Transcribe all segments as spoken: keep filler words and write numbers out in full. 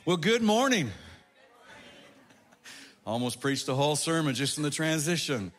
Well, good morning. Almost preached the whole sermon just in the transition.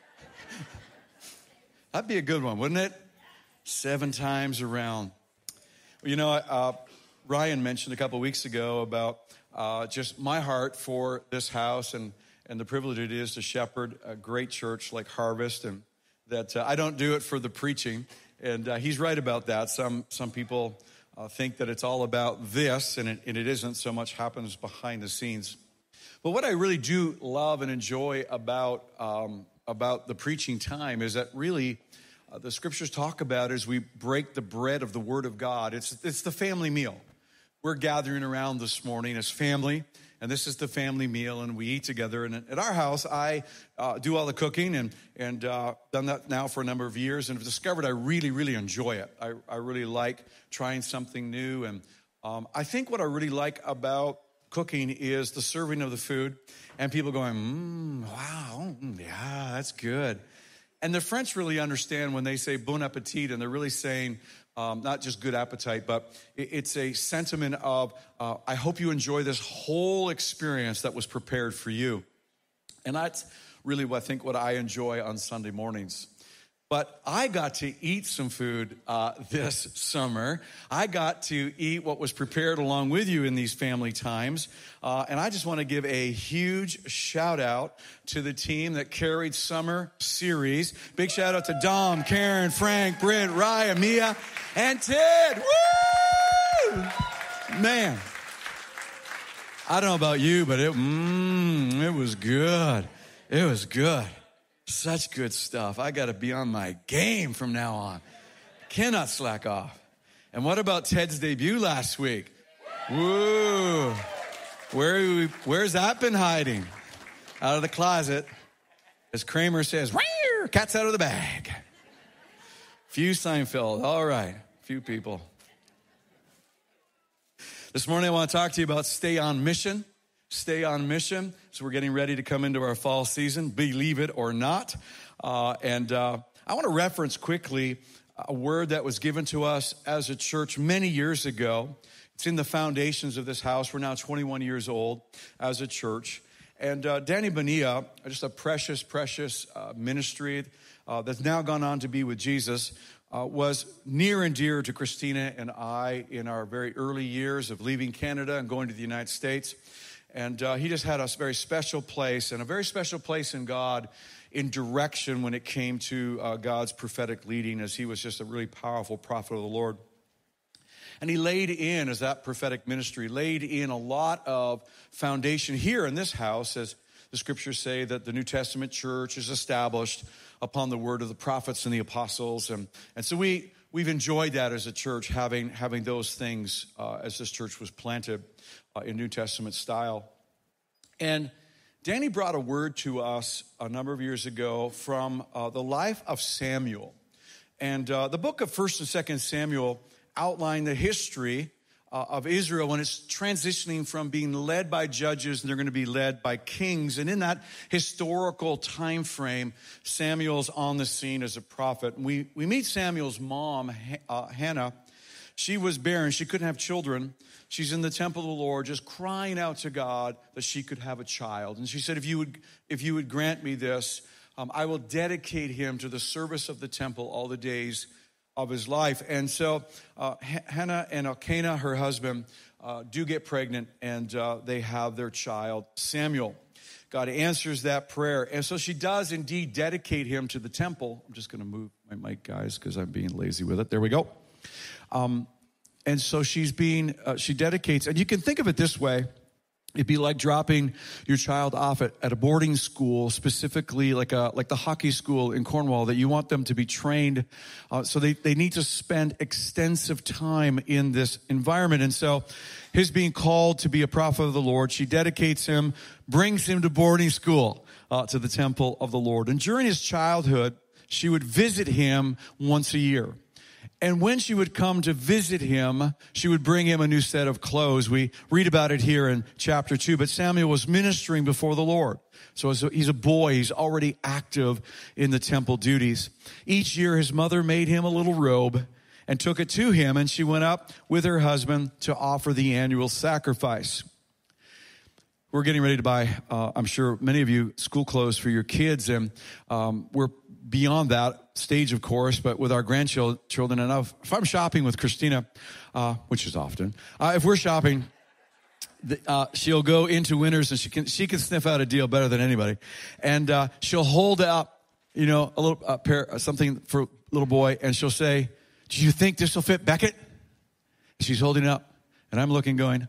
That'd be a good one, wouldn't it? Seven times around. You know, uh, Ryan mentioned a couple weeks ago about uh, just my heart for this house and, and the privilege it is to shepherd a great church like Harvest, and that uh, I don't do it for the preaching. And uh, he's right about that. Some some people uh, think that it's all about this, and it, and it isn't. So much happens behind the scenes. But what I really do love and enjoy about um, about the preaching time is that really uh, the scriptures talk about as we break the bread of the Word of God. It's it's the family meal. We're gathering around this morning as family, and this is the family meal, and we eat together. And at our house, I uh, do all the cooking, and and uh, done that now for a number of years, and have discovered I really, really enjoy it. I, I really like trying something new, and um, I think what I really like about cooking is the serving of the food, and people going, mmm, wow, mm, yeah, that's good. And the French really understand when they say bon appetit, and they're really saying um, not just good appetite, but it's a sentiment of, uh, I hope you enjoy this whole experience that was prepared for you. And that's really what I think what I enjoy on Sunday mornings. But I got to eat some food uh, this summer. I got to eat what was prepared along with you in these family times. Uh, and I just want to give a huge shout out to the team that carried Summer Series. Big shout out to Dom, Karen, Frank, Britt, Ryan, Mia, and Ted. Woo! Man, I don't know about you, but it, mm, it was good. It was good. Such good stuff. I got to be on my game from now on. Cannot slack off. And what about Ted's debut last week? Woo! Where where's that been hiding? Out of the closet. As Kramer says, "Rear, cat's out of the bag." Few Seinfeld. All right. Few people. This morning I want to talk to you about stay on mission. Stay on mission. So we're getting ready to come into our fall season, believe it or not. Uh, and uh, I want to reference quickly a word that was given to us as a church many years ago. It's in the foundations of this house. We're now twenty-one years old as a church. And uh, Danny Bonilla, just a precious, precious uh, ministry uh, that's now gone on to be with Jesus, uh, was near and dear to Christina and I in our very early years of leaving Canada and going to the United States. And uh, he just had a very special place and a very special place in God in direction when it came to uh, God's prophetic leading, as he was just a really powerful prophet of the Lord. And he laid in, as that prophetic ministry, laid in a lot of foundation here in this house, as the scriptures say that the New Testament church is established upon the word of the prophets and the apostles. And, and so we, we've enjoyed that as a church, having, having those things uh, as this church was planted uh, in New Testament style. And Danny brought a word to us a number of years ago from uh, the life of Samuel. And uh, the book of First and Second Samuel outlined the history uh, of Israel when it's transitioning from being led by judges and they're going to be led by kings. And in that historical time frame, Samuel's on the scene as a prophet. And we, we meet Samuel's mom, uh, Hannah. She was barren. She couldn't have children. She's in the temple of the Lord just crying out to God that she could have a child. And she said, if you would, if you would grant me this, um, I will dedicate him to the service of the temple all the days of his life. And so uh, Hannah and Elkanah, her husband, uh, do get pregnant, and uh, they have their child, Samuel. God answers that prayer. And so she does indeed dedicate him to the temple. I'm just going to move my mic, guys, because I'm being lazy with it. There we go. Um, and so she's being, uh, she dedicates, and you can think of it this way. It'd be like dropping your child off at, at a boarding school, specifically like a like the hockey school in Cornwall, that you want them to be trained. Uh, so they, they need to spend extensive time in this environment. And so his being called to be a prophet of the Lord, she dedicates him, brings him to boarding school, uh, to the temple of the Lord. And during his childhood, she would visit him once a year. And when she would come to visit him, she would bring him a new set of clothes. We read about it here in chapter two. But Samuel was ministering before the Lord. So he's a boy. He's already active in the temple duties. Each year, his mother made him a little robe and took it to him. And she went up with her husband to offer the annual sacrifice. we're getting ready to buy, uh, I'm sure many of you, school clothes for your kids. And um, we're beyond that stage, of course, but with our grandchildren. And if, if I'm shopping with Christina, uh, which is often, uh, if we're shopping, uh, she'll go into Winners and she can she can sniff out a deal better than anybody. And uh, she'll hold up, you know, a little a pair, something for a little boy, and she'll say, "Do you think this will fit Beckett?" She's holding it up, and I'm looking, going,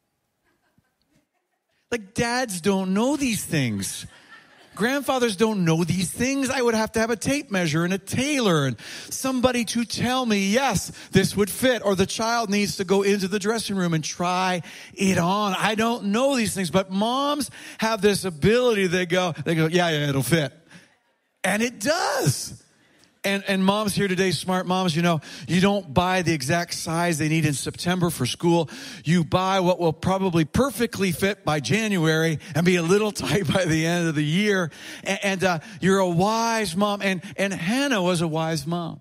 like, dads don't know these things. Grandfathers don't know these things. I would have to have a tape measure and a tailor and somebody to tell me, yes, this would fit. Or the child needs to go into the dressing room and try it on. I don't know these things, but moms have this ability. They go, they go, yeah, yeah, it'll fit. And it does. And, and moms here today, smart moms, you know, you don't buy the exact size they need in September for school. You buy what will probably perfectly fit by January and be a little tight by the end of the year. And, and uh, you're a wise mom. And, and Hannah was a wise mom.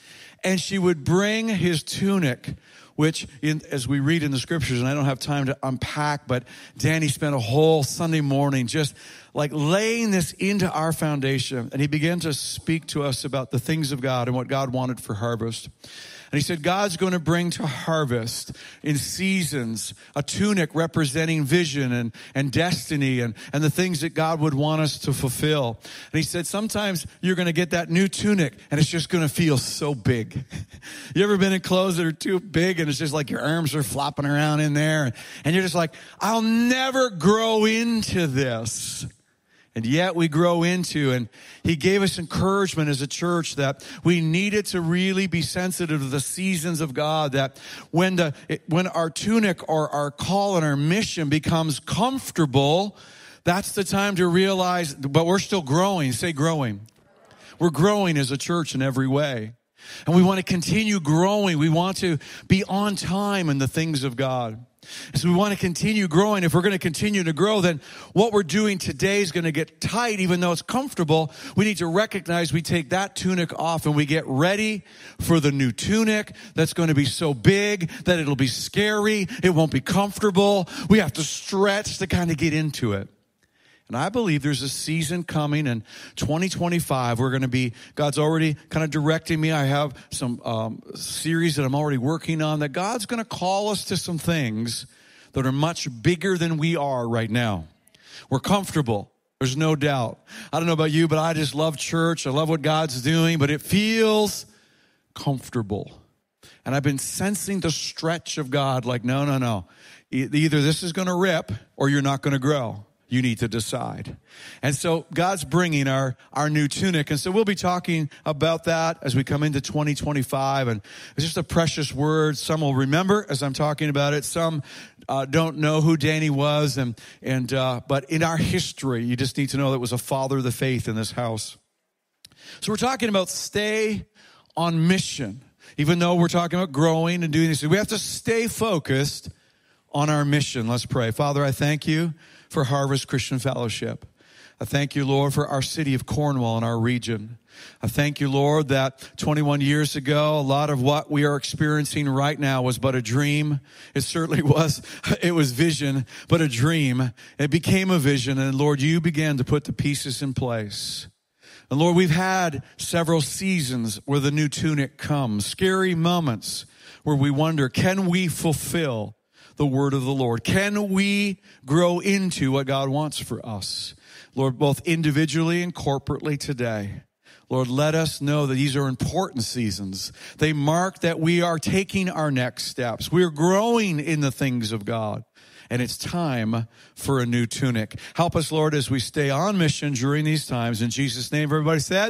And she would bring his tunic, which, in, as we read in the scriptures, and I don't have time to unpack, but Danny spent a whole Sunday morning just like laying this into our foundation. And he began to speak to us about the things of God and what God wanted for harvest. And he said, God's going to bring to harvest in seasons a tunic representing vision and, and destiny and, and the things that God would want us to fulfill. And he said, sometimes you're going to get that new tunic and it's just going to feel so big. You ever been in clothes that are too big and it's just like your arms are flopping around in there and, and you're just like, I'll never grow into this. And yet we grow into, and he gave us encouragement as a church that we needed to really be sensitive to the seasons of God, that when the when our tunic or our call and our mission becomes comfortable, that's the time to realize, but we're still growing. Say growing. We're growing as a church in every way. And we want to continue growing. We want to be on time in the things of God. So we want to continue growing. If we're going to continue to grow, then what we're doing today is going to get tight, even though it's comfortable. We need to recognize we take that tunic off and we get ready for the new tunic that's going to be so big that it'll be scary. It won't be comfortable. We have to stretch to kind of get into it. And I believe there's a season coming in twenty twenty-five. We're going to be, God's already kind of directing me. I have some um, series that I'm already working on, that God's going to call us to some things that are much bigger than we are right now. We're comfortable. There's no doubt. I don't know about you, but I just love church. I love what God's doing, but it feels comfortable. And I've been sensing the stretch of God, like, no, no, no. Either this is going to rip or you're not going to grow. You need to decide. And so God's bringing our, our new tunic. And so we'll be talking about that as we come into twenty twenty-five. And it's just a precious word. Some will remember as I'm talking about it. Some uh, don't know who Danny was. And, and uh, but in our history, you just need to know that was a father of the faith in this house. So we're talking about stay on mission. Even though we're talking about growing and doing this, we have to stay focused on our mission. Let's pray. Father, I thank you for Harvest Christian Fellowship. I thank you, Lord, for our city of Cornwall and our region. I thank you, Lord, that twenty-one years ago, a lot of what we are experiencing right now was but a dream. It certainly was. It was vision, but a dream. It became a vision, and Lord, you began to put the pieces in place. And Lord, we've had several seasons where the new tunic comes, scary moments where we wonder, can we fulfill the word of the Lord? Can we grow into what God wants for us? Lord, both individually and corporately today. Lord, let us know that these are important seasons. They mark that we are taking our next steps. We are growing in the things of God. And it's time for a new tunic. Help us, Lord, as we stay on mission during these times. In Jesus' name, everybody said?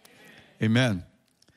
Amen. Amen.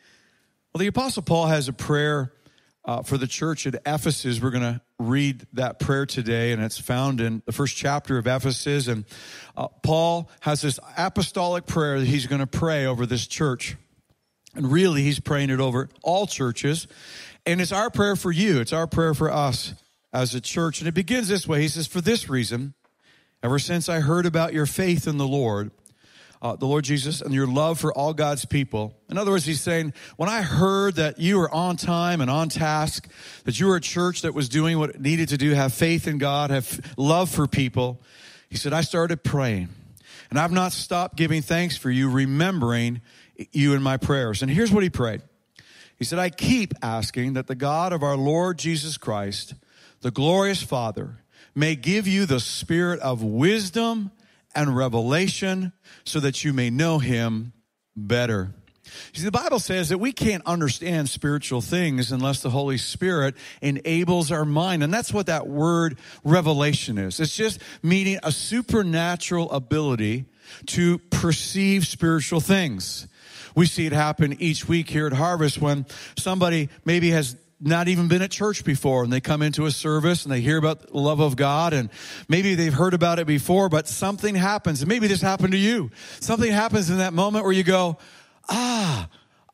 Well, the Apostle Paul has a prayer Uh, for the church at Ephesus. We're going to read that prayer today, and it's found in the first chapter of Ephesus. And uh, Paul has this apostolic prayer that he's going to pray over this church. And really, he's praying it over all churches. And it's our prayer for you. It's our prayer for us as a church. And it begins this way. He says, for this reason, ever since I heard about your faith in the Lord, uh, the Lord Jesus and your love for all God's people. In other words, he's saying, when I heard that you were on time and on task, that you were a church that was doing what it needed to do, have faith in God, have love for people, he said, I started praying. And I've not stopped giving thanks for you, remembering you in my prayers. And here's what he prayed. He said, I keep asking that the God of our Lord Jesus Christ, the glorious Father, may give you the spirit of wisdom and revelation so that you may know him better. You see, the Bible says that we can't understand spiritual things unless the Holy Spirit enables our mind. And that's what that word revelation is. It's just meaning a supernatural ability to perceive spiritual things. We see it happen each week here at Harvest when somebody maybe has not even been at church before and they come into a service and they hear about the love of God and maybe they've heard about it before, but something happens. And maybe this happened to you. Something happens in that moment where you go, ah,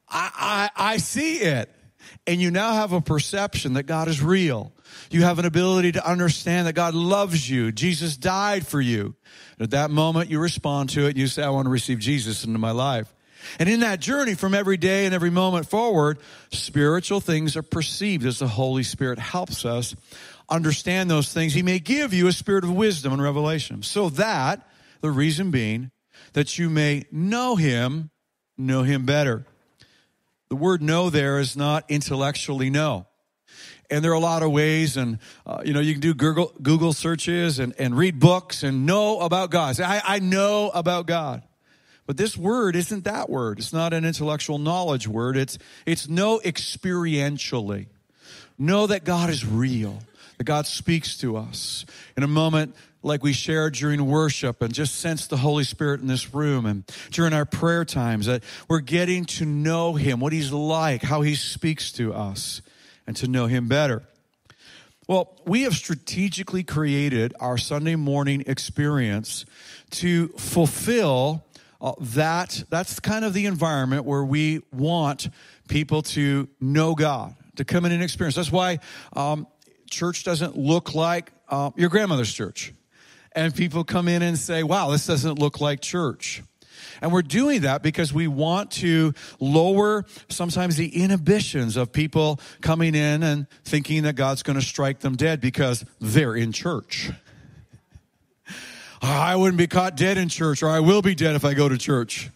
I, I, I see it. And you now have a perception that God is real. You have an ability to understand that God loves you. Jesus died for you. And at that moment, you respond to it. You say, I want to receive Jesus into my life. And in that journey from every day and every moment forward, spiritual things are perceived as the Holy Spirit helps us understand those things. He may give you a spirit of wisdom and revelation so that, the reason being, that you may know him, know him better. The word know there is not intellectually know. And there are a lot of ways, and, uh, you know, you can do Google, Google searches and, and read books and know about God. Say, I, I know about God. But this word isn't that word. It's not an intellectual knowledge word. It's, it's know experientially. Know that God is real, that God speaks to us. In a moment like we shared during worship and just sense the Holy Spirit in this room and during our prayer times, that we're getting to know him, what he's like, how he speaks to us, and to know him better. Well, we have strategically created our Sunday morning experience to fulfill Uh, that that's kind of the environment where we want people to know God, to come in and experience. That's why um, church doesn't look like uh, your grandmother's church. And people come in and say, wow, this doesn't look like church. And we're doing that because we want to lower sometimes the inhibitions of people coming in and thinking that God's going to strike them dead because they're in church. I wouldn't be caught dead in church, or I will be dead if I go to church.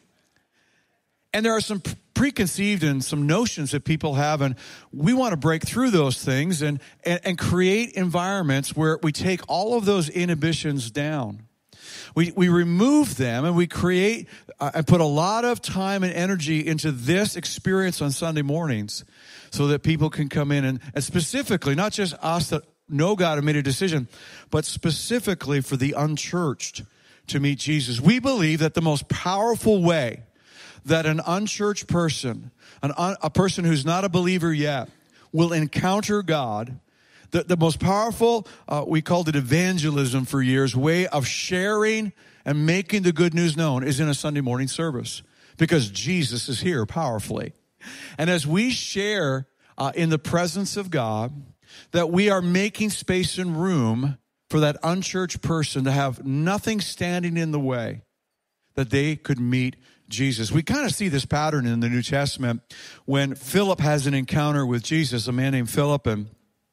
And there are some preconceived and some notions that people have, and we want to break through those things and, and, and create environments where we take all of those inhibitions down. We, we remove them, and we create uh, and put a lot of time and energy into this experience on Sunday mornings so that people can come in and, and specifically, not just us that know God and made a decision, but specifically for the unchurched to meet Jesus. We believe that the most powerful way that an unchurched person, an un, a person who's not a believer yet, will encounter God, the, the most powerful, uh, we called it evangelism for years, way of sharing and making the good news known is in a Sunday morning service because Jesus is here powerfully. And as we share uh, in the presence of God, that we are making space and room for that unchurched person to have nothing standing in the way that they could meet Jesus. We kind of see this pattern in the New Testament when Philip has an encounter with Jesus, a man named Philip, and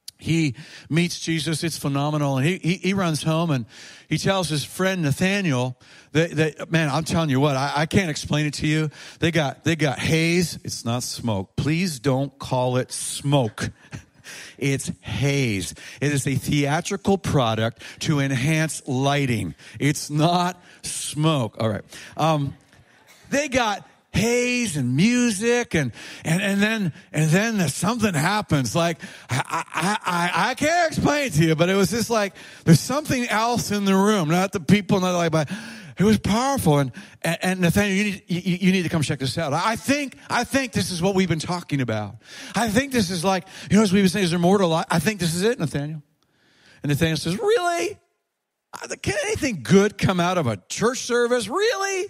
he meets Jesus. It's phenomenal. And he, he, he runs home and he tells his friend Nathaniel that, that man, I'm telling you what, I, I can't explain it to you. They got, they got haze. It's not smoke. Please don't call it smoke. It's haze. It is a theatrical product to enhance lighting. It's not smoke. All right. Um, they got haze and music and, and, and then, and then something happens. Like, I, I, I, I can't explain it to you, but it was just like, there's something else in the room, not the people, not like, but it was powerful. And, and, and Nathaniel, you need, you, you need to come check this out. I think, I think this is what we've been talking about. I think this is like, you know, as we've been saying, is there more to life? I think this is it, Nathaniel. And Nathaniel says, really? Can anything good come out of a church service? Really?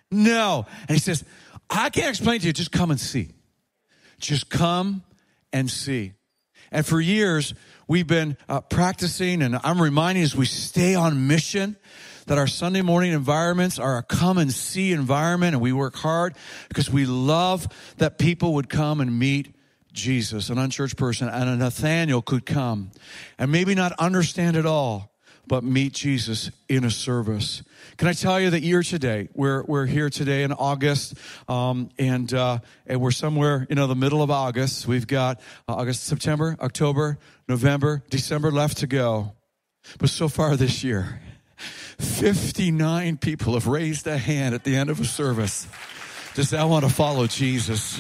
No. And he says, I can't explain to you. Just come and see. Just come and see. And for years, we've been uh, practicing, and I'm reminding you as we stay on mission, that our Sunday morning environments are a come and see environment, and we work hard because we love that people would come and meet Jesus, an unchurched person, and a Nathaniel could come and maybe not understand it all, but meet Jesus in a service. Can I tell you that year today, we're we're here today in August, um, and uh, and we're somewhere, you know, the middle of August. We've got uh, August, September, October, November, December left to go. But so far this year, fifty-nine people have raised a hand at the end of a service to say, I want to follow Jesus.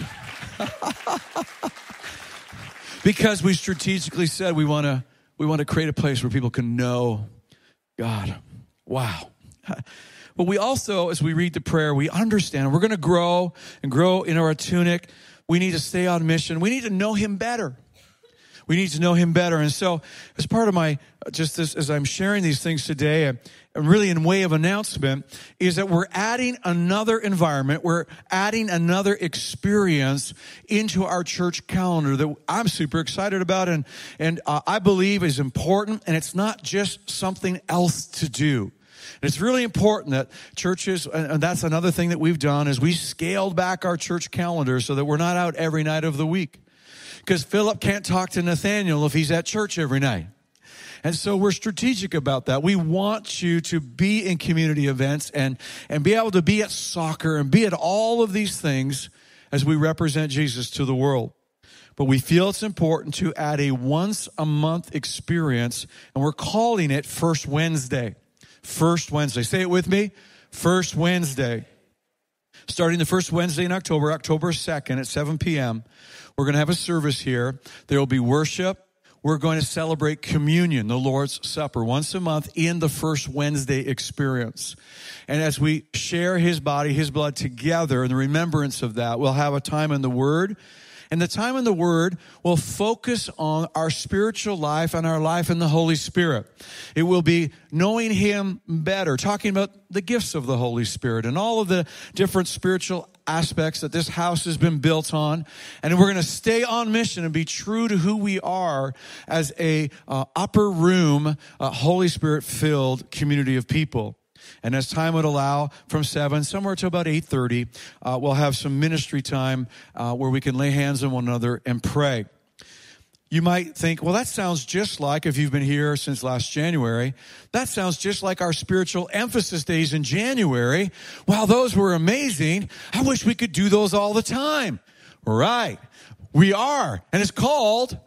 Because we strategically said we want to we want to create a place where people can know God. Wow. But we also, as we read the prayer, we understand we're going to grow and grow in our tunic. We need to stay on mission. We need to know him better. We need to know him better. And so as part of my, just as, as I'm sharing these things today, and really in way of announcement, is that we're adding another environment. We're adding another experience into our church calendar that I'm super excited about and, and uh, I believe is important. And it's not just something else to do. And it's really important that churches, and that's another thing that we've done, is we scaled back our church calendar so that we're not out every night of the week. Because Philip can't talk to Nathaniel if he's at church every night. And so we're strategic about that. We want you to be in community events and, and be able to be at soccer and be at all of these things as we represent Jesus to the world. But we feel it's important to add a once a month experience, and we're calling it First Wednesday. First Wednesday. Say it with me. First Wednesday. Starting the first Wednesday in October, October second at seven p.m., we're going to have a service here. There will be worship. We're going to celebrate communion, the Lord's Supper, once a month in the first Wednesday experience. And as we share his body, his blood together in the remembrance of that, we'll have a time in the Word. And the time in the Word will focus on our spiritual life and our life in the Holy Spirit. It will be knowing him better, talking about the gifts of the Holy Spirit and all of the different spiritual aspects that this house has been built on. And we're going to stay on mission and be true to who we are as a uh, upper room, uh, Holy Spirit-filled community of people. And as time would allow, from seven, somewhere to about eight thirty, uh, we'll have some ministry time uh, where we can lay hands on one another and pray. You might think, well, that sounds just like, if you've been here since last January, that sounds just like our spiritual emphasis days in January. Wow, those were amazing. I wish we could do those all the time. Right. We are. And it's called,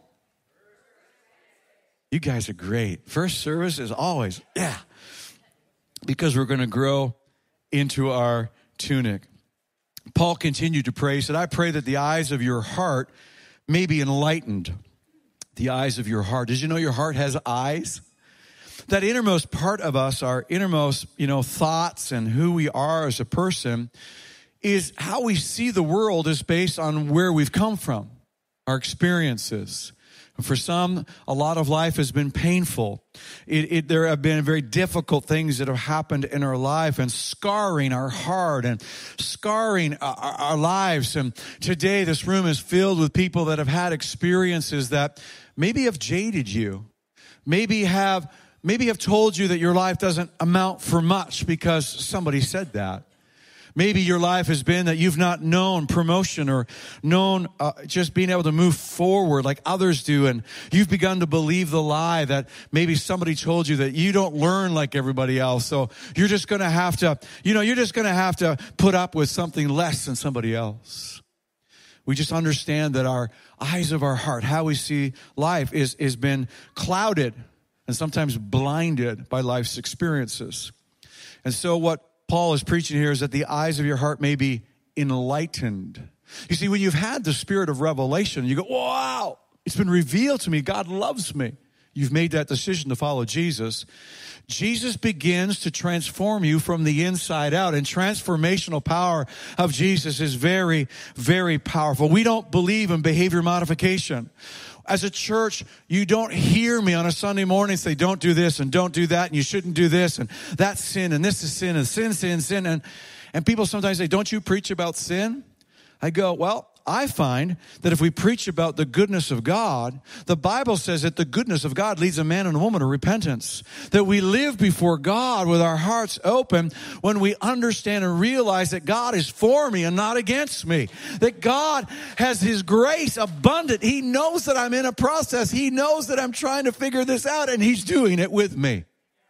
you guys are great. First service is always, yeah. Because we're going to grow into our tunic. Paul continued to pray. He said, I pray that the eyes of your heart may be enlightened. The eyes of your heart. Did you know your heart has eyes? That innermost part of us, our innermost, you know, thoughts and who we are as a person, is how we see the world is based on where we've come from, our experiences. For some, a lot of life has been painful. It, it, there have been very difficult things that have happened in our life and scarring our heart and scarring our, our lives. And today, this room is filled with people that have had experiences that maybe have jaded you, maybe have, maybe have told you that your life doesn't amount for much because somebody said that. Maybe your life has been that you've not known promotion or known uh, just being able to move forward like others do. And you've begun to believe the lie that maybe somebody told you that you don't learn like everybody else. So you're just going to have to, you know, you're just going to have to put up with something less than somebody else. We just understand that our eyes of our heart, how we see life is, is been clouded and sometimes blinded by life's experiences. And so what Paul is preaching here is that the eyes of your heart may be enlightened. You see, when you've had the spirit of revelation, you go, wow, it's been revealed to me. God loves me. You've made that decision to follow Jesus. Jesus begins to transform you from the inside out. And transformational power of Jesus is very, very powerful. We don't believe in behavior modification. As a church, you don't hear me on a Sunday morning say, don't do this and don't do that, and you shouldn't do this, and that's sin, and this is sin, and sin, sin, sin. And, and people sometimes say, don't you preach about sin? I go, well, I find that if we preach about the goodness of God, the Bible says that the goodness of God leads a man and a woman to repentance. That we live before God with our hearts open when we understand and realize that God is for me and not against me. That God has His grace abundant. He knows that I'm in a process. He knows that I'm trying to figure this out, and He's doing it with me.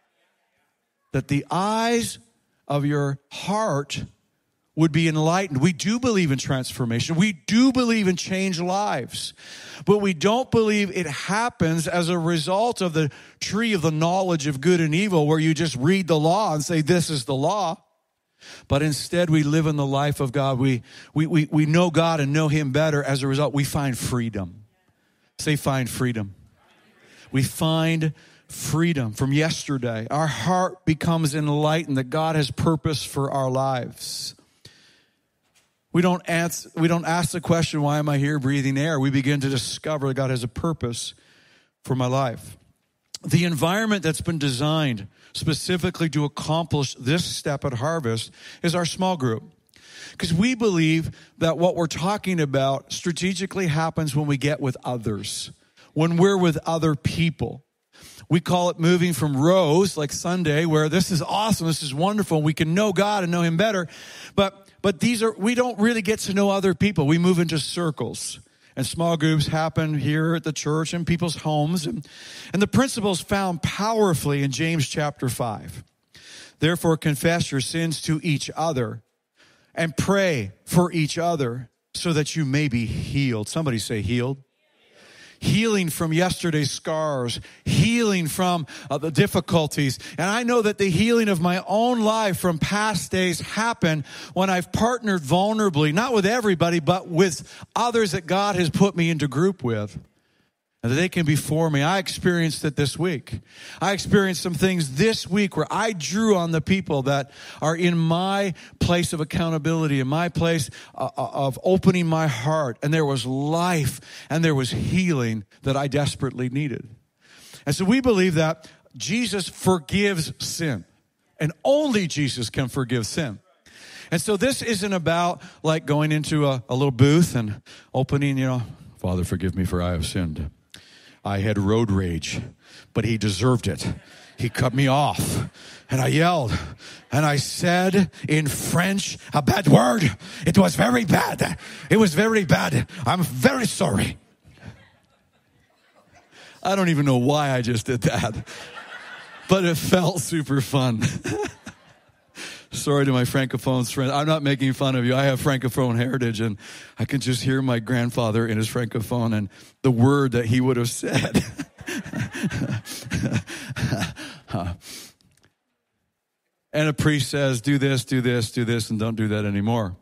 That the eyes of your heart would be enlightened. We do believe in transformation. We do believe in changed lives. But we don't believe it happens as a result of the tree of the knowledge of good and evil, where you just read the law and say, this is the law. But instead, we live in the life of God. We, we, we, we know God and know Him better. As a result, we find freedom. Say, find freedom. We find freedom from yesterday. Our heart becomes enlightened that God has purpose for our lives. We don't ask, we don't ask the question, why am I here breathing air? We begin to discover that God has a purpose for my life. The environment that's been designed specifically to accomplish this step at Harvest is our small group. Because we believe that what we're talking about strategically happens when we get with others, when we're with other people. We call it moving from rows, like Sunday, where this is awesome, this is wonderful, we can know God and know Him better. But but these are, we don't really get to know other people. We move into circles. And small groups happen here at the church in people's homes. And, and the principles found powerfully in James chapter five. Therefore, confess your sins to each other and pray for each other so that you may be healed. Somebody say healed. Healing from yesterday's scars, healing from uh, the difficulties. And I know that the healing of my own life from past days happen when I've partnered vulnerably, not with everybody, but with others that God has put me into group with. And that they can be for me. I experienced it this week. I experienced some things this week where I drew on the people that are in my place of accountability, in my place of opening my heart. And there was life and there was healing that I desperately needed. And so we believe that Jesus forgives sin. And only Jesus can forgive sin. And so this isn't about like going into a, a little booth and opening, you know, Father, forgive me for I have sinned. I had road rage, but He deserved it. He cut me off, and I yelled, and I said in French a bad word. It was very bad. It was very bad. I'm very sorry. I don't even know why I just did that, but it felt super fun. Sorry to my Francophones friend. I'm not making fun of you. I have Francophone heritage, and I can just hear my grandfather in his Francophone and the word that he would have said. And a priest says, do this, do this, do this, and don't do that anymore.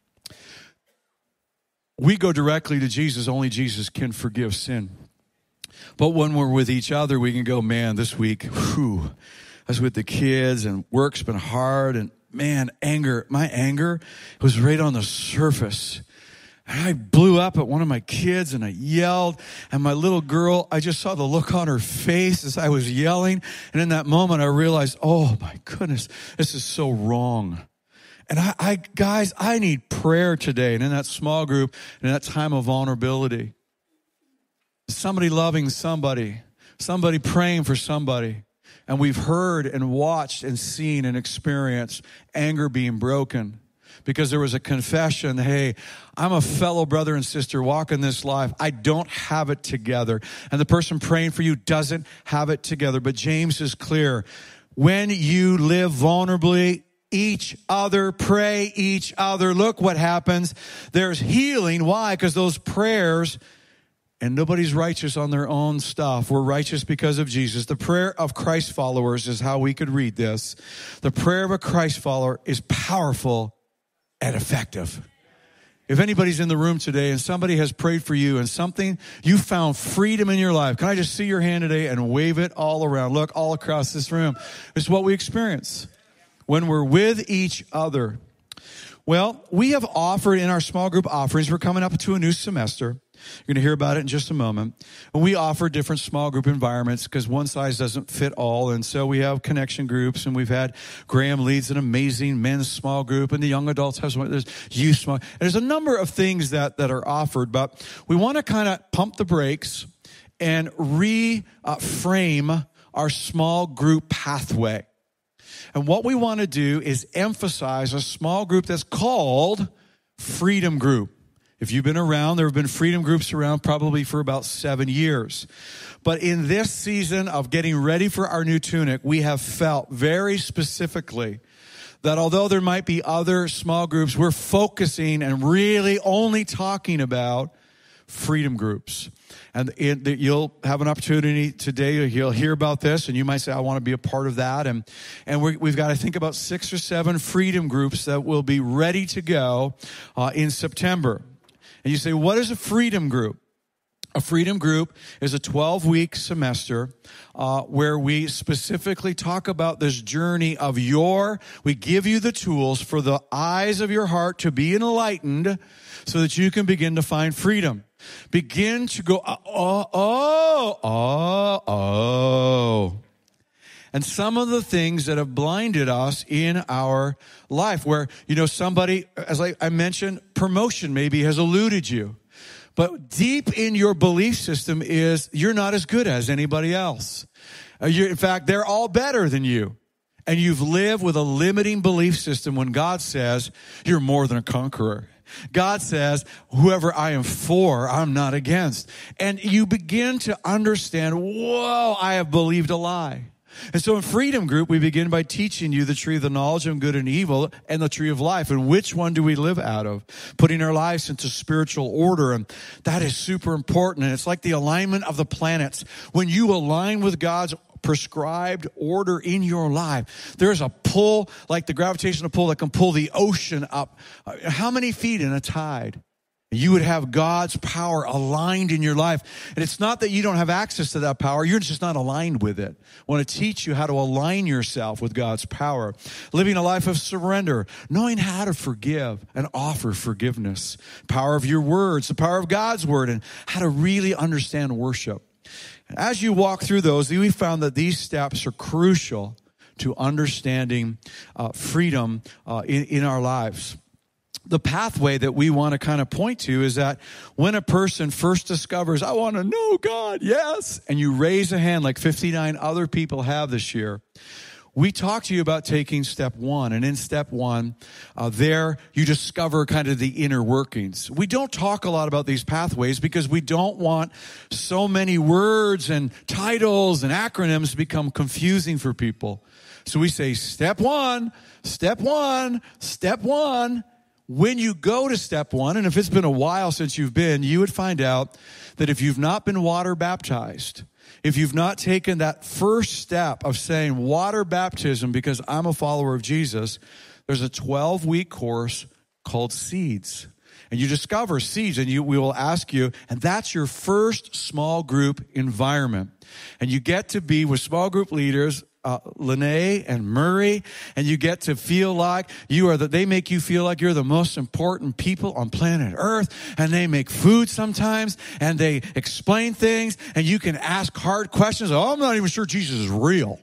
We go directly to Jesus. Only Jesus can forgive sin. But when we're with each other, we can go, man, this week, whew, I was with the kids, and work's been hard, and man, anger, my anger was right on the surface. And I blew up at one of my kids and I yelled, and my little girl, I just saw the look on her face as I was yelling. And in that moment, I realized, oh my goodness, this is so wrong. And I, I guys, I need prayer today. And in that small group, in that time of vulnerability, somebody loving somebody, somebody praying for somebody. And we've heard and watched and seen and experienced anger being broken because there was a confession, hey, I'm a fellow brother and sister walking this life. I don't have it together. And the person praying for you doesn't have it together. But James is clear. When you live vulnerably, each other, pray each other. Look what happens. There's healing. Why? Because those prayers. And nobody's righteous on their own stuff. We're righteous because of Jesus. The prayer of Christ followers is how we could read this. The prayer of a Christ follower is powerful and effective. If anybody's in the room today and somebody has prayed for you and something, you found freedom in your life, can I just see your hand today and wave it all around? Look, all across this room. It's what we experience when we're with each other. Well, we have offered in our small group offerings, we're coming up to a new semester. You're going to hear about it in just a moment. And we offer different small group environments because one size doesn't fit all. And so we have connection groups, and we've had Graham leads an amazing men's small group, and the young adults have some, there's youth small. And there's a number of things that, that are offered, but we want to kind of pump the brakes and reframe our small group pathway. And what we want to do is emphasize a small group that's called Freedom Group. If you've been around, there have been freedom groups around probably for about seven years. But in this season of getting ready for our new tunic, we have felt very specifically that although there might be other small groups, we're focusing and really only talking about freedom groups. And it, you'll have an opportunity today, you'll hear about this, and you might say, I want to be a part of that. And, and we're, we've got, I think, about six or seven freedom groups that will be ready to go uh, in September. And you say, what is a freedom group? A freedom group is a twelve-week semester uh, where we specifically talk about this journey of your, we give you the tools for the eyes of your heart to be enlightened so that you can begin to find freedom. Begin to go, oh, oh, oh, oh. And some of the things that have blinded us in our life where, you know, somebody, as I, I mentioned, promotion maybe has eluded you. But deep in your belief system is you're not as good as anybody else. Uh, you're, in fact, they're all better than you. And you've lived with a limiting belief system when God says you're more than a conqueror. God says, whoever I am for, I'm not against. And you begin to understand, whoa, I have believed a lie. And so in Freedom Group, we begin by teaching you the tree of the knowledge of good and evil and the tree of life. And which one do we live out of? Putting our lives into spiritual order. And that is super important. And it's like the alignment of the planets. When you align with God's prescribed order in your life, there's a pull, like the gravitational pull that can pull the ocean up. How many feet in a tide? You would have God's power aligned in your life. And it's not that you don't have access to that power. You're just not aligned with it. I want to teach you how to align yourself with God's power. Living a life of surrender. Knowing how to forgive and offer forgiveness. Power of your words. The power of God's word. And how to really understand worship. And as you walk through those, we found that these steps are crucial to understanding uh, freedom uh, in, in our lives. The pathway that we want to kind of point to is that when a person first discovers, I want to know God, yes, and you raise a hand like fifty-nine other people have this year, we talk to you about taking step one. And in step one, uh, there you discover kind of the inner workings. We don't talk a lot about these pathways because we don't want so many words and titles and acronyms to become confusing for people. So we say step one, step one, step one. When you go to step one, and if it's been a while since you've been, you would find out that if you've not been water baptized, if you've not taken that first step of saying water baptism because I'm a follower of Jesus, there's a twelve-week course called Seeds. And you discover Seeds, and you, we will ask you, and that's your first small group environment. And you get to be with small group leaders, Uh, Lene and Murray, and you get to feel like you are the, they make you feel like you're the most important people on planet Earth, and they make food sometimes, and they explain things, and you can ask hard questions. Oh, I'm not even sure Jesus is real.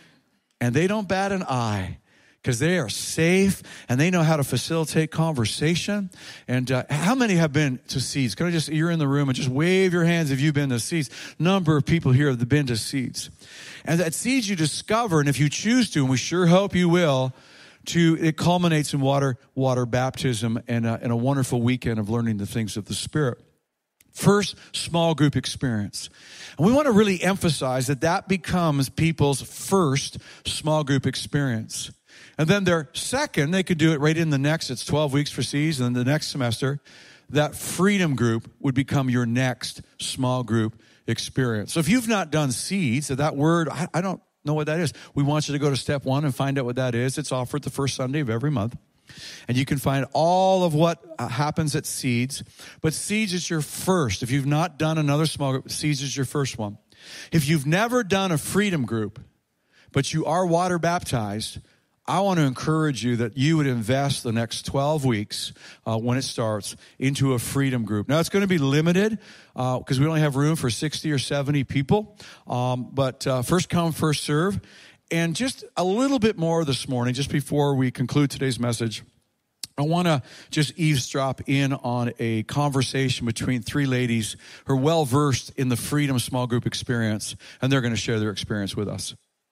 And they don't bat an eye because they are safe, and they know how to facilitate conversation. And uh, how many have been to Seeds? Can I just, you're in the room, and just wave your hands if you've been to Seeds. Number of people here have been to Seeds. And at Seeds you discover, and if you choose to, and we sure hope you will, to it culminates in water water baptism and a, and a wonderful weekend of learning the things of the Spirit. First, small group experience. And we want to really emphasize that that becomes people's first small group experience. And then their second, they could do it right in the next, it's twelve weeks for Seeds, and then the next semester, that freedom group would become your next small group experience. So if you've not done Seeds, that word, I, I don't know what that is. We want you to go to step one and find out what that is. It's offered the first Sunday of every month. And you can find all of what happens at Seeds. But Seeds is your first. If you've not done another small group, Seeds is your first one. If you've never done a freedom group, but you are water baptized, I want to encourage you that you would invest the next twelve weeks uh, when it starts into a freedom group. Now, it's going to be limited because uh, we only have room for sixty or seventy people. Um, but uh, first come, first serve. And just a little bit more this morning, just before we conclude today's message, I want to just eavesdrop in on a conversation between three ladies who are well-versed in the Freedom Small Group experience, and they're going to share their experience with us.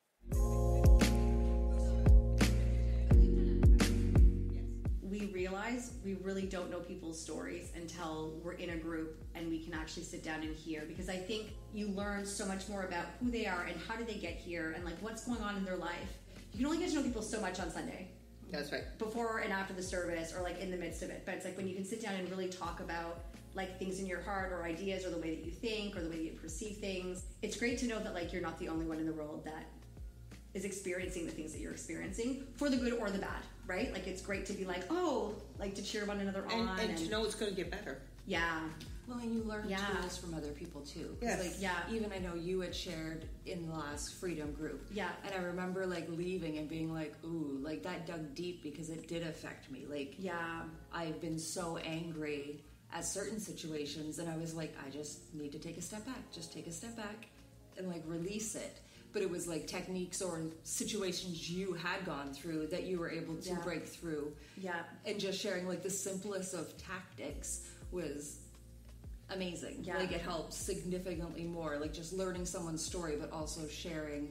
We realize we really don't know people's stories until we're in a group and we can actually sit down and hear, because I think you learn so much more about who they are and how did they get here and like what's going on in their life. You can only get to know people so much on Sunday. That's right. Before and after the service, or like in the midst of it. But it's like when you can sit down and really talk about like things in your heart or ideas or the way that you think or the way that you perceive things. It's great to know that like you're not the only one in the world that is experiencing the things that you're experiencing, for the good or the bad, right? Like it's great to be like, oh, like to cheer one another and, on. And, and to know it's going to get better. Yeah. Well, and you learn Yeah. tools from other people too. Yes. Like, Yeah. even I know you had shared in the last Freedom group. Yeah. And I remember like leaving and being like, ooh, like that dug deep because it did affect me. Like, Yeah. I've been so angry at certain situations, and I was like, I just need to take a step back. Just take a step back and like release it. But it was like techniques or situations you had gone through that you were able to Yeah. break through. Yeah. And just sharing like the simplest of tactics was amazing. Yeah. Like it helped significantly more. Like just learning someone's story, but also sharing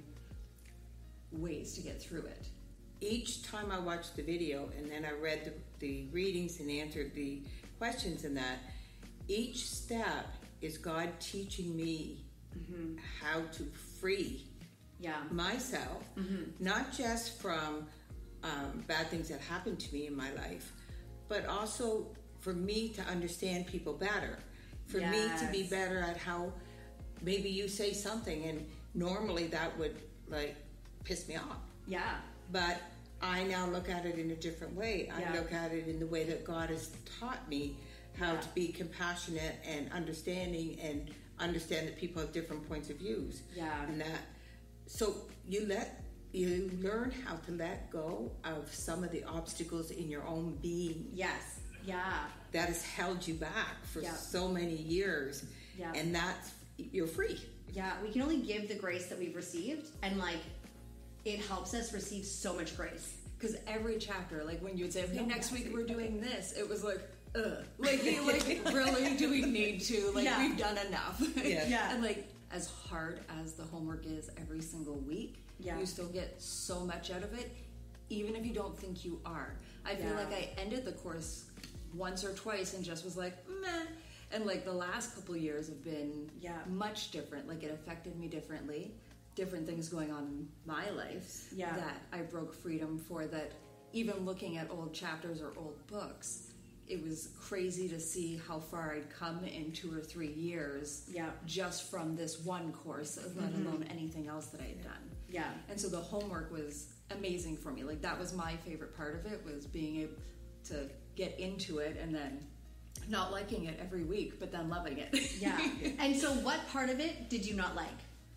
ways to get through it. Each time I watched the video and then I read the, the readings and answered the questions in that, each step is God teaching me mm-hmm. how to free Yeah. myself, mm-hmm. not just from um, bad things that happened to me in my life, but also for me to understand people better, for Yes. me to be better at how maybe you say something and normally that would like piss me off. Yeah. But I now look at it in a different way. I Yeah. look at it in the way that God has taught me how Yeah. to be compassionate and understanding and understand that people have different points of views. Yeah. And that, so you let, you learn how to let go of some of the obstacles in your own being Yes. Yeah. that has held you back for Yeah. so many years. Yeah. And that's, you're free. Yeah. We can only give the grace that we've received, and like it helps us receive so much grace. Because every chapter, like when you'd say, okay, No, next week that's we're doing this, it was like, ugh. Like, like really, do we need to? Like, Yeah. we've done enough. Yeah. Yeah. And like, as hard as the homework is every single week, Yeah. you still get so much out of it, even if you don't think you are. I feel Yeah. like I ended the course once or twice and just was like, meh. And like the last couple years have been Yeah. much different. Like it affected me differently. Different things going on in my life Yeah. that I broke freedom for, that even looking at old chapters or old books, it was crazy to see how far I'd come in two or three years Yeah. just from this one course, let Mm-hmm. alone anything else that I had done. Yeah. And so the homework was amazing for me. Like that was my favorite part of it, was being able to get into it and then not liking it every week, but then loving it. Yeah. And so what part of it did you not like?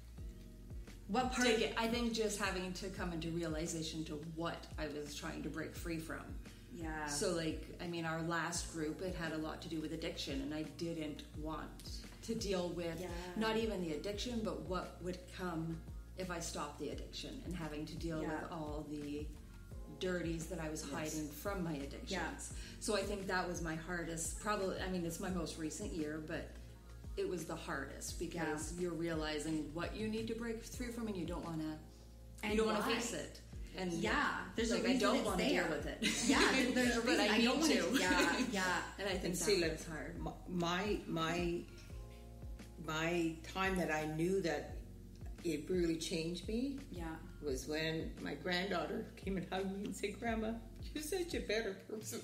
What part Dig of it. I think just having to come into realization to what I was trying to break free from. Yeah. So like, I mean, our last group, it had a lot to do with addiction, and I didn't want to deal with Yeah. not even the addiction, but what would come if I stopped the addiction, and having to deal Yeah. with all the dirties that I was hiding from my addictions. Yeah. So I think that was my hardest, probably, I mean, it's my most recent year, but it was the hardest because Yeah. you're realizing what you need to break through from, and you don't want to, And you don't want to why? face it. And Yeah, there's a like, reason I don't it's want to there. deal with it. Yeah, there's a But reason I I need don't want to. to. Yeah, yeah. And I think And that see, like, was hard. my my my time that I knew that it really changed me Yeah. was when my granddaughter came and hugged me and said, "Grandma, you're such a better person."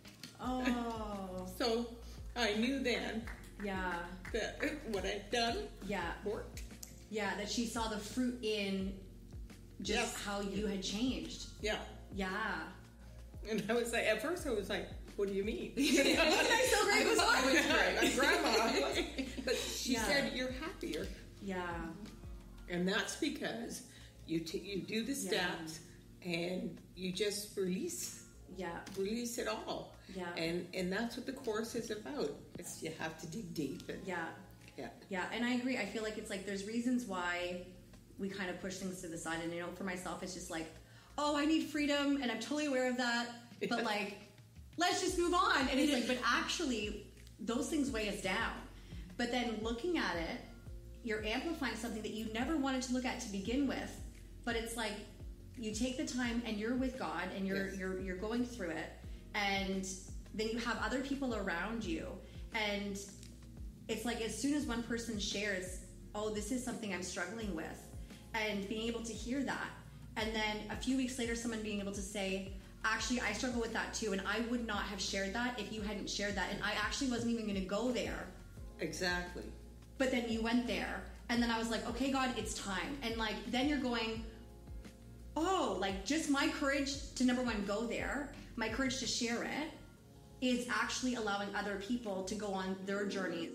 Oh. So I knew then Yeah. that what I'd done Yeah. worked. Yeah, that she saw the fruit in just Yes. how you had changed. Yeah, Yeah. and I was like, at first I was like, "What do you mean?" Wasn't I so great? Was I was great, like, Grandma. But she Yeah. said, "You're happier." Yeah. And that's because you t- you do the steps and you just release, Yeah. release it all. Yeah. And and that's what the course is about. It's you have to dig deep. And, Yeah. yeah. Yeah, and I agree. I feel like it's like there's reasons why we kind of push things to the side. And, you know, for myself, it's just like, oh, I need freedom, and I'm totally aware of that. But, like, let's just move on. And it's like, but actually, those things weigh us down. But then looking at it, you're amplifying something that you never wanted to look at to begin with. But it's like, you take the time and you're with God and you're Yes. you're you're going through it. And then you have other people around you. And it's like as soon as one person shares, oh, this is something I'm struggling with, and being able to hear that, and then a few weeks later someone being able to say, actually, I struggle with that too, and I would not have shared that if you hadn't shared that, and I actually wasn't even going to go there. Exactly. But then you went there, and then I was like, okay, God, it's time. And like then you're going, oh, like just my courage to, number one, go there, my courage to share it, is actually allowing other people to go on their journeys.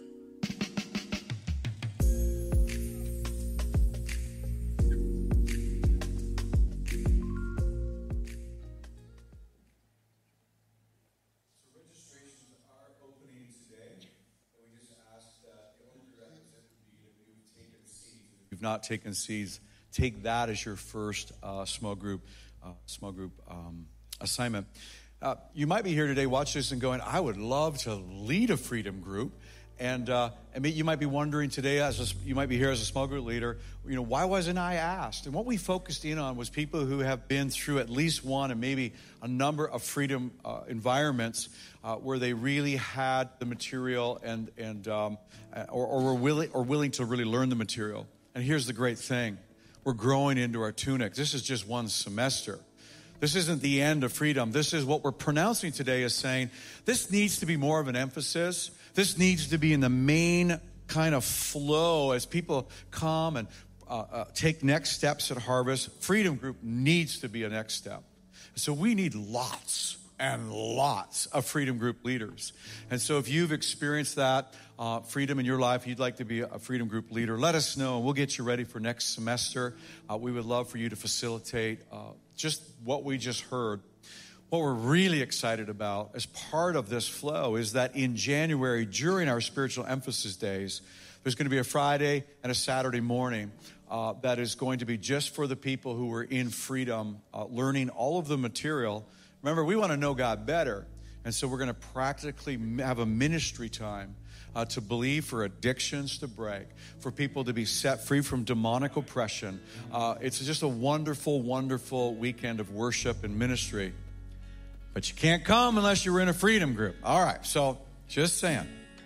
You've not taken seeds, take that as your first uh, small group, uh, small group um, assignment. Uh, you might be here today, watch this and going, I would love to lead a freedom group. And uh, I mean, you might be wondering today, as a, you might be here as a small group leader, you know, why wasn't I asked? And what we focused in on was people who have been through at least one and maybe a number of freedom uh, environments uh, where they really had the material and and um, or, or were willing or willing to really learn the material. And here's the great thing: we're growing into our tunic. This is just one semester. This isn't the end of freedom. This is what we're pronouncing today as saying, this needs to be more of an emphasis. This needs to be in the main kind of flow as people come and uh, uh, take next steps at Harvest. Freedom Group needs to be a next step. So we need lots and lots of Freedom Group leaders. And so if you've experienced that uh, freedom in your life, you'd like to be a Freedom Group leader, let us know and we'll get you ready for next semester. Uh, we would love for you to facilitate uh, just what we just heard. What we're really excited about as part of this flow is that in January, during our spiritual emphasis days, there's going to be a Friday and a Saturday morning uh, that is going to be just for the people who are in freedom, uh, learning all of the material. Remember, we want to know God better. And so we're going to practically have a ministry time uh, to believe, for addictions to break, for people to be set free from demonic oppression. Uh, it's just a wonderful, wonderful weekend of worship and ministry. But you can't come unless you're in a freedom group. All right, so just saying.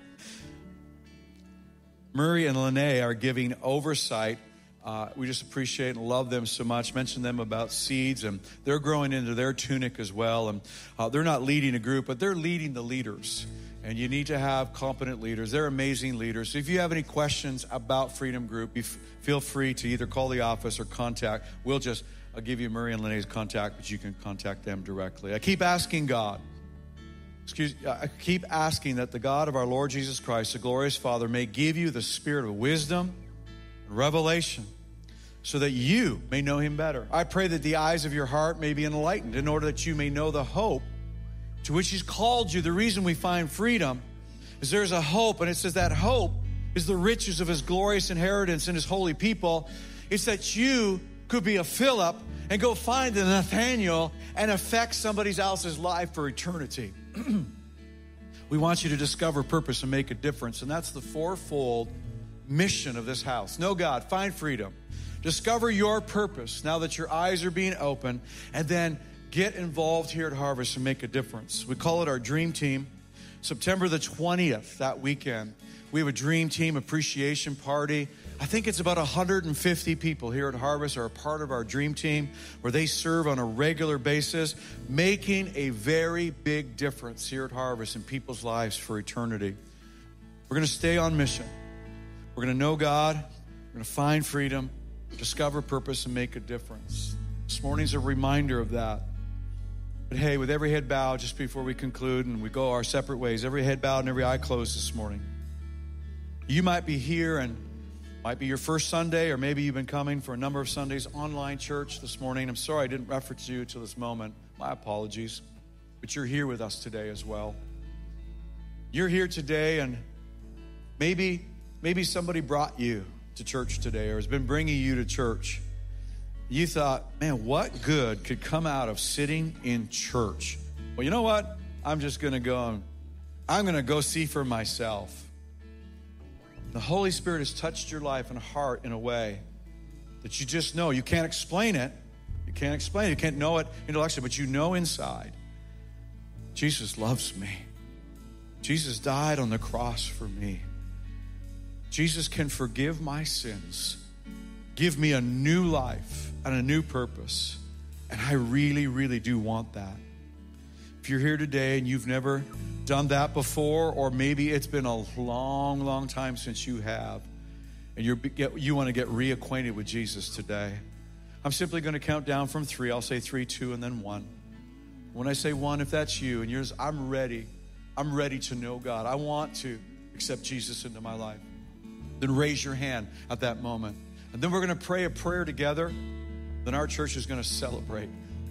Murray and Lene are giving oversight. Uh, we just appreciate and love them so much. Mention them about seeds, and they're growing into their tunic as well. And uh, they're not leading a group, but they're leading the leaders. And you need to have competent leaders. They're amazing leaders. So if you have any questions about Freedom Group, you f- feel free to either call the office or contact. We'll just I'll give you Murray and Lene's contact, but you can contact them directly. I keep asking God, excuse I keep asking that the God of our Lord Jesus Christ, the glorious Father, may give you the spirit of wisdom and revelation so that you may know him better. I pray that the eyes of your heart may be enlightened in order that you may know the hope to which he's called you. The reason we find freedom is there's a hope, and it says that hope is the riches of his glorious inheritance in his holy people. It's that you could be a Philip and go find the Nathaniel and affect somebody else's life for eternity. We want you to discover purpose and make a difference, and that's the fourfold mission of this house. Know God, find freedom, discover your purpose now that your eyes are being opened, and then get involved here at Harvest and make a difference. We call it our Dream Team. September the twentieth, that weekend, we have a Dream Team appreciation party. I think it's about one hundred fifty people here at Harvest are a part of our Dream Team, where they serve on a regular basis, making a very big difference here at Harvest in people's lives for eternity. We're going to stay on mission. We're going to know God. We're going to find freedom, discover purpose, and make a difference. This morning's a reminder of that. But hey, with every head bowed, just before we conclude and we go our separate ways, every head bowed and every eye closed this morning. You might be here and Might be your first Sunday, or maybe you've been coming for a number of Sundays. Online church this morning. I'm sorry I didn't reference you to this moment. My apologies. But you're here with us today as well. You're here today, and maybe, maybe somebody brought you to church today or has been bringing you to church. You thought, man, what good could come out of sitting in church? Well, you know what? I'm just going to go and I'm going to go see for myself. The Holy Spirit has touched your life and heart in a way that you just know. You can't explain it. You can't explain it. You can't know it intellectually, but you know inside, Jesus loves me. Jesus died on the cross for me. Jesus can forgive my sins, give me a new life and a new purpose. And I really, really do want that. If you're here today and you've never done that before, or maybe it's been a long, long time since you have, and you're, you want to get reacquainted with Jesus today, I'm simply going to count down from three. I'll say three, two, and then one. When I say one, if that's you and yours, I'm ready. I'm ready to know God. I want to accept Jesus into my life. Then raise your hand at that moment. And then we're going to pray a prayer together. Then our church is going to celebrate.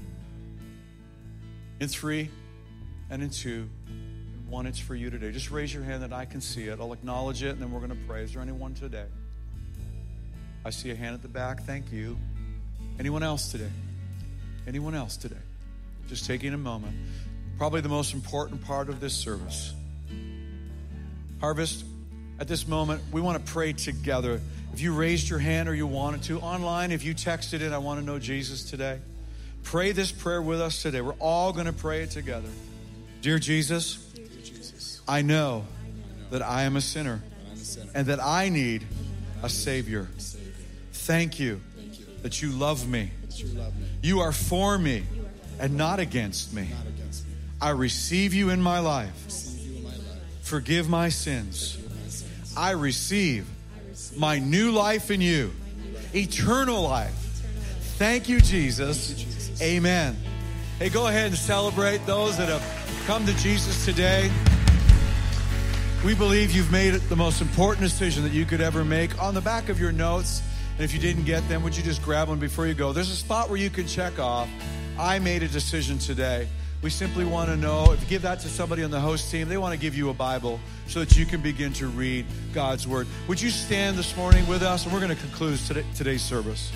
In three and in two. And one, it's for you today. Just raise your hand that I can see it. I'll acknowledge it, and then we're going to pray. Is there anyone today? I see a hand at the back. Thank you. Anyone else today? Anyone else today? Just taking a moment. Probably the most important part of this service. Harvest, at this moment, we want to pray together. If you raised your hand or you wanted to, online, if you texted it, I want to know Jesus today. Pray this prayer with us today. We're all going to pray it together. Dear Jesus, Dear Jesus, I know that I am a sinner, I'm a sinner, and that I need a Savior. Savior. Thank you Thank you that you love me. that you love me, You are for me and not against me. not against me. I receive you in my life. Receive you in my life. Forgive my sins. Forgive my sins. I receive my new life in you, eternal life. Thank you, Jesus. Amen. Hey, go ahead and celebrate those that have come to Jesus today. We believe you've made it the most important decision that you could ever make. On the back of your notes, and if you didn't get them, would you just grab one before you go? There's a spot where you can check off, I made a decision today. We simply want to know, if you give that to somebody on the host team, they want to give you a Bible so that you can begin to read God's Word. Would you stand this morning with us? And we're going to conclude today, today's service.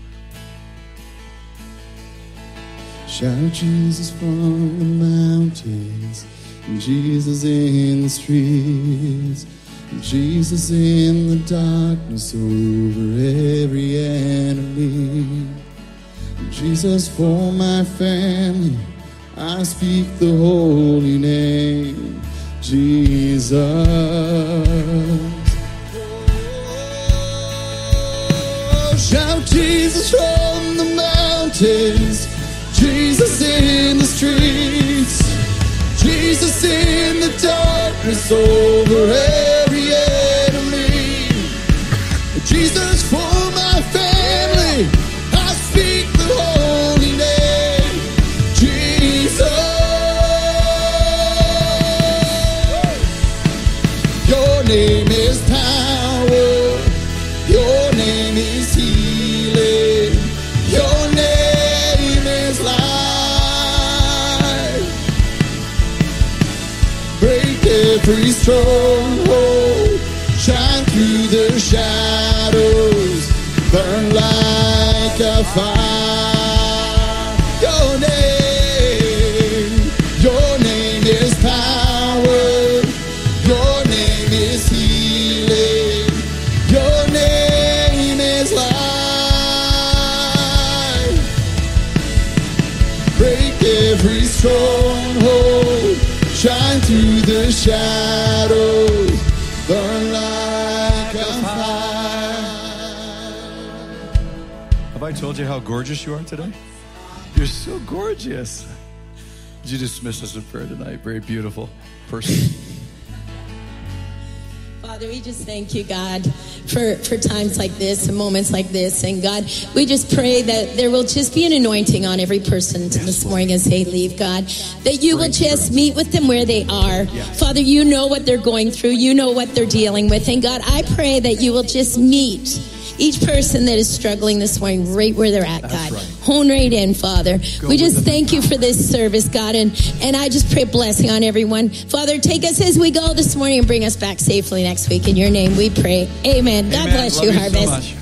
Shout Jesus from the mountains, and Jesus in the streets, and Jesus in the darkness over every enemy. And Jesus for my family, I speak the holy name, Jesus. Oh, shout Jesus from the mountains, Jesus in the streets, Jesus in the darkness over every enemy. Jesus for my family, I speak the holy name, Jesus. Your name is power, your name is healing, your name is life. Break every stronghold, shine through the shadows, burn like a fire. Your name, your name is power, your name is healing, your name is life. Break every stronghold, shine through the shadows, burn like a fire. Have I told you how gorgeous you are today? You're so gorgeous. Would you dismiss us in prayer tonight? Very beautiful person. Father, Father, we just thank you, God, for, for times like this and moments like this. And God, we just pray that there will just be an anointing on every person yes, this morning as they leave, God, that you will just meet with them where they are. Yes. Father, you know what they're going through. You know what they're dealing with. And God, I pray that you will just meet each person that is struggling this morning right where they're at, God. Right. Hone right in, Father. Go we just thank you for this service, God, and, and I just pray blessing on everyone. Father, take us as we go this morning and bring us back safely next week. In your name we pray. Amen. God Amen. bless Love you, you Harvest. So